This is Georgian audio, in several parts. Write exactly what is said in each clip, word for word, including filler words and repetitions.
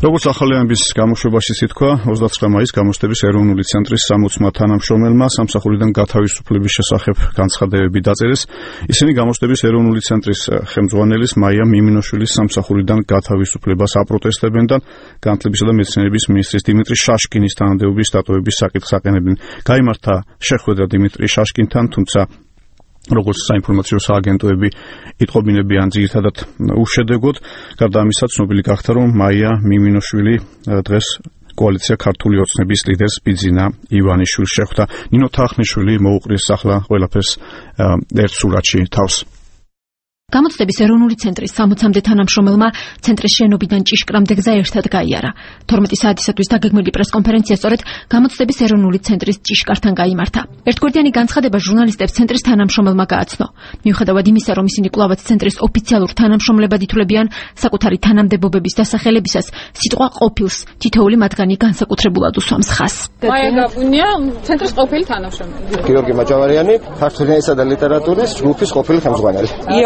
როგორც ახალიანების გამოშვებაში ითქვა, ოცდაცხრა მაისს გამოცდების ეროვნული ცენტრის სამოცმა თანამშრომელმა სამსახურიდან გათავისუფლების შესახებ განცხადებები დაწერეს. ისინი გამოცდების ეროვნული ცენტრის ხელმძღვანელის მაია მიმინოშვილის სამსახურიდან გათავისუფლებას აპროტესტებენ და განათლებისა და მეცნიერების მინისტრის დიმიტრი შაშკინის თანამდებობის დატოვების საკითხს აყენებენ. გაიმართა შეხვედრა დიმიტრი შაშკინთან, თუმცა როგორც საინფორმაციო სააგენტოები იტყობინებიან ძირითადად უშედეგოდ. გარდა ამისა, ცნობილი გახდა, რომ მაია მიმინოშვილი დღეს კოალიცია ქართული ოცნების ლიდერს ბიძინა ივანიშვილს შეხვდა. ნინო თახნიშვილი მოუყრის ახლა ყველაფერს ერთ სურათში თავს. გამოცდების ეროვნული ცენტრის სამოცამდე თანამშრომელმა ცენტრის შენობიდან ჭიშკრამდე გზა ერთად გაიარა. თორმეტი საათისათვის დაგეგმილი პრესკონფერენცია სწორედ გამოცდების ეროვნული ცენტრის ჭიშკართან გაიმართა. ერთგვარდიანი განცხადება ჟურნალისტებს ცენტრის თანამშრომელმა გააცნო. მიუხედავად იმისა, რომ ისინი კვლავაც ცენტრის ოფიციალურ თანამშრომლებად ითვლებიან, საკუთარი თანამდებობების დასახელებისას სიტყვა ყოფილს თითოეული მათგანი განსაკუთრებულად უსვამს ხაზს. მაია გაბუნია, ცენტრის ყოფილი თანამშრომელი. გიორგი მაჭავარიანი, ქართული ენისა და ლიტერატურის ჯგუფის ყოფილი ხელმძღვანელი.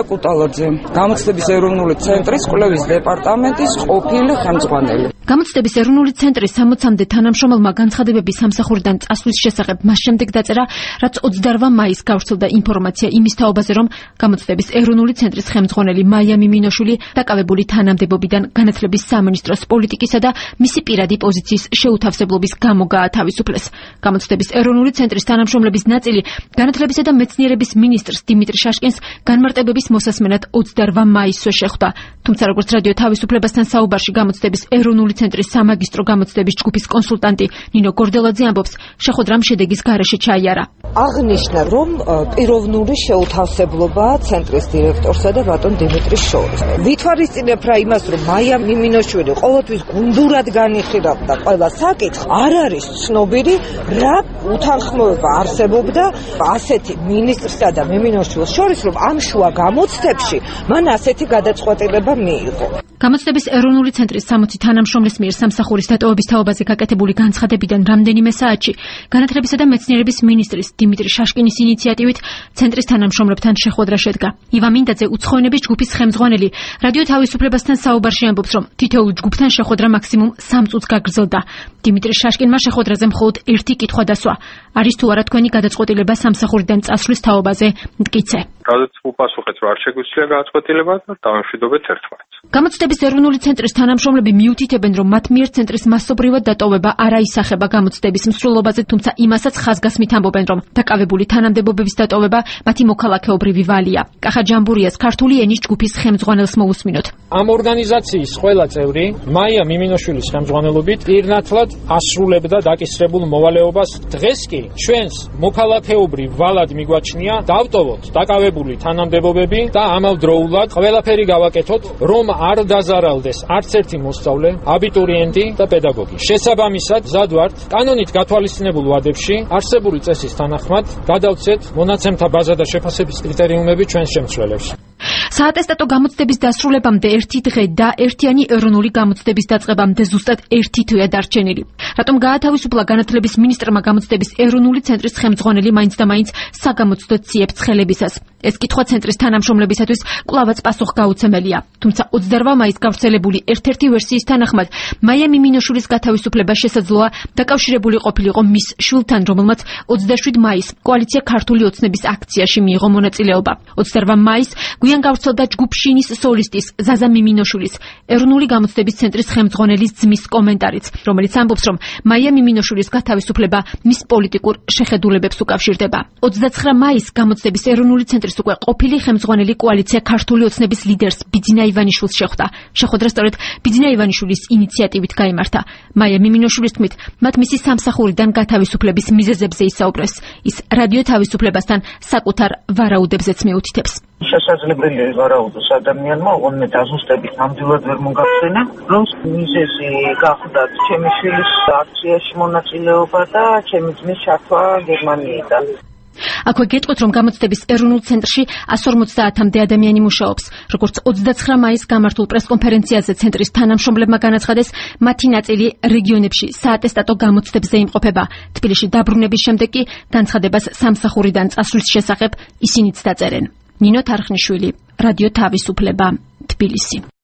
გამოცდების ეროვნული ცენტრის კვლევის დეპარტამენტის ყოფილი ხელმძღვანელი. გამოცდების ეროვნული ცენტრის სამოცამდე თანამშრომელმა განცხადებების სამსახურიდან წასვლის შესახებ მას შემდეგ დაწერა, რაც ოცდაორ მაისს გავრცელდა ინფორმაცია იმის თაობაზე, რომ გამოცდების ეროვნული ცენტრის ხელმძღვანელი მაია მიმინოშვილი დაკავებული თანამდებობიდან განათლების სამინისტროს პოლიტიკისა და მისი პირადი პოზიციის შეუთავსებლობის გამო გაათავისუფლეს. გამოცდების ეროვნული ცენტრის თანამშრომლების ნაწილი განათლებისა და მეცნიერების მინისტრს დიმიტრი შაშკინს განმარტებების მოსასმენად ოცდაორ მაისს შეხვდა. თუმცა როგორც რადიო თავისუფლებასთან საუბარში გამოცდების ეროვნული ცენტრის სამაგისტრო გამოცდების ჯგუფის კონსულტანტი ნინო გორდელაძე ამბობს, შეხვედრამ შედეგის გარეშე ჩაიარა. აღნიშნა, რომ პიროვნული შეუთავსებლობა ცენტრის დირექტორსა და ბატონ დიმიტრის შორის. ვითვალისწინებ რა იმას, რომ მაია მიმინოშვილი ყოველთვის გუნდურად განიხილავდა ყველა საკითხს, არ არის ცნობილი რა უთანხმოება არსებობდა ასეთი მინისტრსა და მიმინოშვილს შორის, რომ ამ შუა გამოცდებში მან ასეთი გადაწყვეტილება მიიღო. გამოცდების ეროვნული ცენტრის სამოცი თანამშრომლის მიერ სამსახურის დატოვების თაობაზე გაკეთებული განცხადებიდან რამდენიმე საათში განათლებისა და მეცნიერების მინისტრის დიმიტრი შაშკინის ინიციატივით ცენტრის თანამშრომლებთან შეხვედრა შედგა. ივა მინდაძე უცხოენების ჯგუფის ხელმძღვანელი რადიო თავისუფლებასთან საუბარში ამბობს, რომ თითოეულ ჯგუფთან შეხვედრა მაქსიმუმ სამ წუთს გაგრძელდა. დიმიტრი შაშკინმა შეხვედრაზე მხოლოდ ერთი კითხვა დასვა: არის თუ არა თქვენი გადაწყვეტილება სამსახურიდან წასვლის თაობაზე მტკიცე? რადგან უპასუხეთ, რომ არ შეგვიძლია გადაწყვეტილება და დავამშვიდობეთ ერთმანეთს. გამოცდების ეროვნული ცენტრის თანამშრომლები მიუთითებენ, რომ მათ მიერ ცენტრის მასობრივად დატოვება არ აისახება გამოცდების მსვლელობაზე, თუმცა იმასაც ხაზგასმით ამბობენ, რომ დაკავებული თანამდებობების დატოვება მათი მოქალაქეობრივი ვალია. კახა ჯამბურიას ქართული ენის ჯგუფის ხელმძღვანელს მოусმინოთ. ამ ორგანიზაციის ყველა წევრი მაია მიმინოშვილის ხელმძღვანელობით პირნათლად ასრულებდა დაკისრებულ მოვალეობას. დღეს კი ჩვენს მოქალაქეობრივ ვალად მიგვაჩნია დავტოვოთ დაკავებული თანამდებობები და ამავდროულად ყველაფერი გავაკეთოთ, რომ არ დაზარალდეს არც ერთი მოსწავლე, აბიტურიენტი და პედაგოგი. შესაბამისად, მზად ვართ კანონით გათვალისწინებულ ვადებში არსებული წესის თანახმად გადავცეთ მონაცემთა ბაზა და შეფასების კრიტერიუმები ჩვენს შემცვლელებში. საატესტატო გამოცდების დასრულებამდე ერთი დღე და ერთიანი ეროვნული გამოცდების დაწყებამდე ზუსტად ერთი თვეა დარჩენილი. რატომ გაათავისუფლა განათლების მინისტრმა გამოცდების ეროვნული ცენტრის ხელმძღვანელი მაინც და მაინც საგამოცდო ციებს ხელებისას? ეს კითხვა ცენტრის თანამშრომლებისათვის კვლავაც პასუხგაუცემელია. თუმცა ოცდაორ მაისს გავრცელებული ერთ-ერთი ვერსიის თანახმად მაია მიმინოშვილის გათავისუფლება შესაძლოა დაკავშირებული ყოფილიყო მის შვილთან, რომელმაც ოცდაშვიდ მაისს კოალიცია ქართული ოცნების აქციაში მიიღო მონაწილეობა. ოცდაორ მაისს გვიან გავრცელდა ჯგუფშინის სოლისტის ზაზა მიმინოშვილის ეროვნული გამოცდების ცენტრის ხელმძღვანელის ძმის კომენტარიც, რომელიც ამბობს, რომ მაია მიმინოშვილის გათავისუფლება მის პოლიტიკურ შეხედულებებს უკავშირდება. ოცდაცხრა მაისს გამოცდების ეროვნული ცენტრის უკვე ყოფილი ხელმძღვანელი კოალიცია ქართული ოცნების ლიდერს ბიძინა ივანიშვილს შეხვდა. შეხვედრა სწორედ ბიძინა ივანიშვილის ინიციატივით გაიმართა. მაია მიმინოშვილის თქმით, მათ მისი სამსახურიდან გათავისუფლების მიზეზებზე ისაუბრეს. ის რადიო თავისუფლებასთან საკუთარ ვარაუდებზეც მიუთითებს. შესაძლებელია ვარაუდოს ადამიანმა, ოღონდ დაზუსტებით ნამდვილად ვერ მოგახსენა, რომ მიზეზი გახდათ ჩემი შვილის აქციაში მონაწილეობა და ჩემი ძმის ჩართვა გერმანიიდან. აქვე გეტყვით, რომ გამოცდების ეროვნულ ცენტრში εκατს ორმოცდაათამდე ადამიანი მუშაობს. როგორც ოცდაცხრა მაისს გამართულ პრესკონფერენციაზე ცენტრის თანამშრომლებმა განაცხადეს, მათი ნაწილი რეგიონებში საატესტატო გამოცდებზე იმყოფება. თბილისში დაბრუნების შემდეგ კი განცხადებას სამსახურიდან წასვლის შესახებ ისინიც დაწერენ. ნინო თარხნიშვილი, რადიო თავისუფლება, თბილისი.